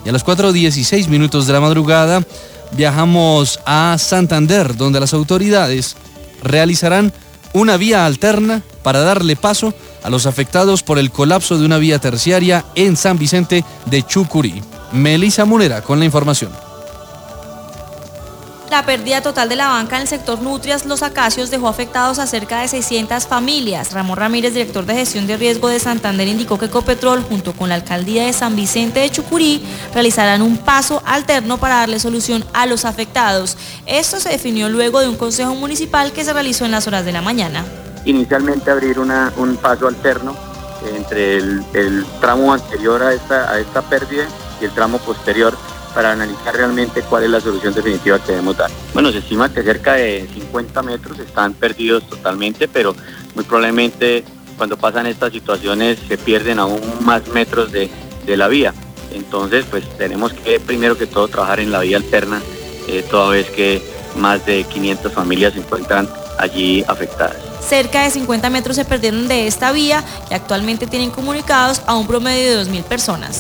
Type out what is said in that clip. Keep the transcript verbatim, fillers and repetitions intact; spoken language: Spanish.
Y a las cuatro y dieciséis minutos de la madrugada viajamos a Santander, donde las autoridades realizarán una vía alterna para darle paso a los afectados por el colapso de una vía terciaria en San Vicente de Chucurí. Melissa Munera con la información. La pérdida total de la banca en el sector Nutrias Los Acacios dejó afectados a cerca de seiscientas familias. Ramón Ramírez, director de gestión de riesgo de Santander, indicó que Ecopetrol, junto con la alcaldía de San Vicente de Chucurí, realizarán un paso alterno para darle solución a los afectados. Esto se definió luego de un consejo municipal que se realizó en las horas de la mañana. Inicialmente abrir una, un paso alterno entre el, el tramo anterior a esta, a esta pérdida y el tramo posterior, para analizar realmente cuál es la solución definitiva que debemos dar. Bueno, se estima que cerca de cincuenta metros están perdidos totalmente, pero muy probablemente cuando pasan estas situaciones se pierden aún más metros de, de la vía. Entonces, pues tenemos que primero que todo trabajar en la vía alterna, eh, toda vez que más de quinientas familias se encuentran allí afectadas. Cerca de cincuenta metros se perdieron de esta vía y actualmente tienen comunicados a un promedio de dos mil personas.